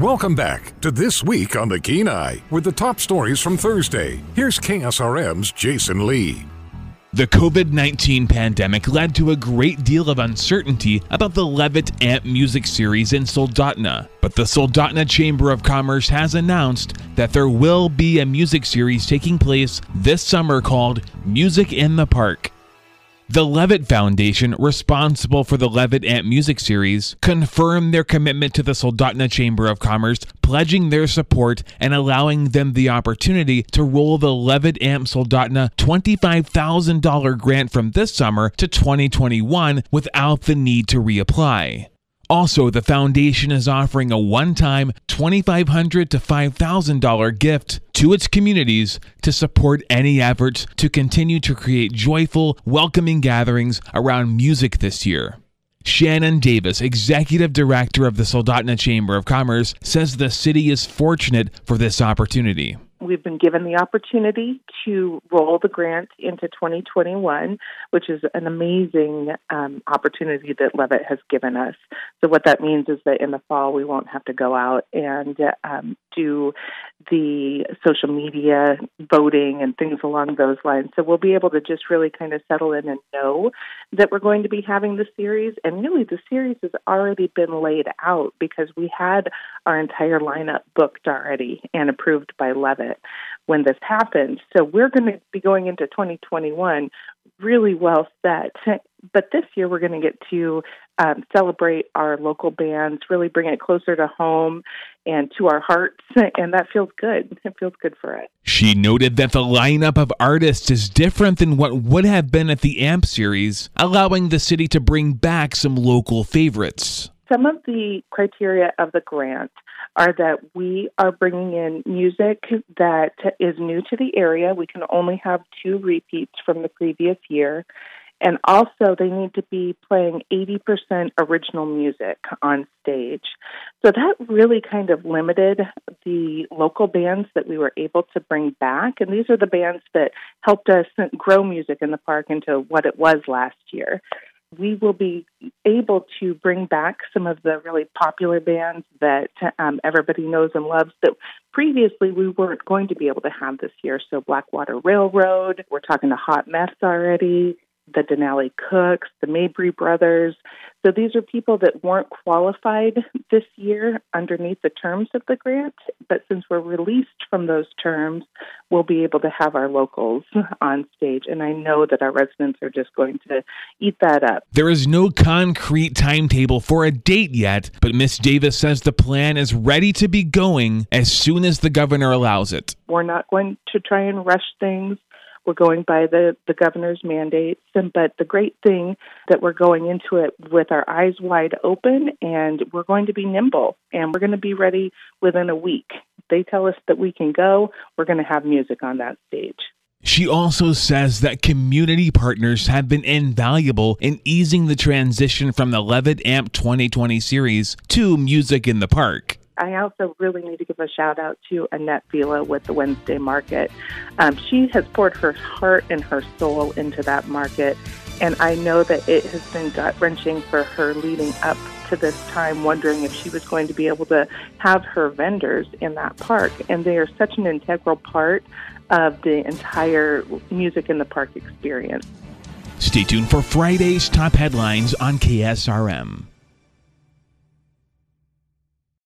Welcome back to This Week on the Kenai with the top stories from Thursday. Here's KSRM's Jason Lee. The COVID-19 pandemic led to a great deal of uncertainty about the Levitt Amp music series in Soldotna, but the Soldotna Chamber of Commerce has announced that there will be a music series taking place this summer called Music in the Park. The Levitt Foundation, responsible for the Levitt Amp music series, confirmed their commitment to the Soldotna Chamber of Commerce, pledging their support and allowing them the opportunity to roll the Levitt Amp Soldotna $25,000 grant from this summer to 2021 without the need to reapply. Also, the foundation is offering a one-time $2,500 to $5,000 gift to its communities to support any efforts to continue to create joyful, welcoming gatherings around music this year. Shannon Davis, Executive Director of the Soldotna Chamber of Commerce, says the city is fortunate for this opportunity. We've been given the opportunity to roll the grant into 2021, which is an amazing opportunity that Levitt has given us. So what that means is that in the fall, we won't have to go out and do the social media voting and things along those lines. So we'll be able to just really kind of settle in and know that we're going to be having the series. And really, the series has already been laid out because we had our entire lineup booked already and approved by Levitt when this happened. So we're going to be going into 2021 really well set. But this year we're going to get to celebrate our local bands, really bring it closer to home and to our hearts, and that feels good. It feels good for us. She noted that the lineup of artists is different than what would have been at the AMP series, allowing the city to bring back some local favorites. Some of the criteria of the grant are that we are bringing in music that is new to the area. We can only have 2 repeats from the previous year. And also, they need to be playing 80% original music on stage. So that really kind of limited the local bands that we were able to bring back. And these are the bands that helped us grow music in the park into what it was last year. We will be able to bring back some of the really popular bands that everybody knows and loves that previously we weren't going to be able to have this year. So Blackwater Railroad, we're talking to Hot Mess already, the Denali Cooks, the Mabry Brothers. So these are people that weren't qualified this year underneath the terms of the grant, but since we're released from those terms, we'll be able to have our locals on stage. And I know that our residents are just going to eat that up. There is no concrete timetable for a date yet, but Ms. Davis says the plan is ready to be going as soon as the governor allows it. We're not going to try and rush things. We're going by the governor's mandates, but the great thing that we're going into it with our eyes wide open, and we're going to be nimble, and we're going to be ready within a week. They tell us that we can go, we're going to have music on that stage. She also says that community partners have been invaluable in easing the transition from the Levitt Amp 2020 series to Music in the Park. I also really need to give a shout out to Annette Vila with the Wednesday Market. She has poured her heart and her soul into that market, and I know that it has been gut-wrenching for her leading up to this time, wondering if she was going to be able to have her vendors in that park, and they are such an integral part of the entire Music in the Park experience. Stay tuned for Friday's top headlines on KSRM.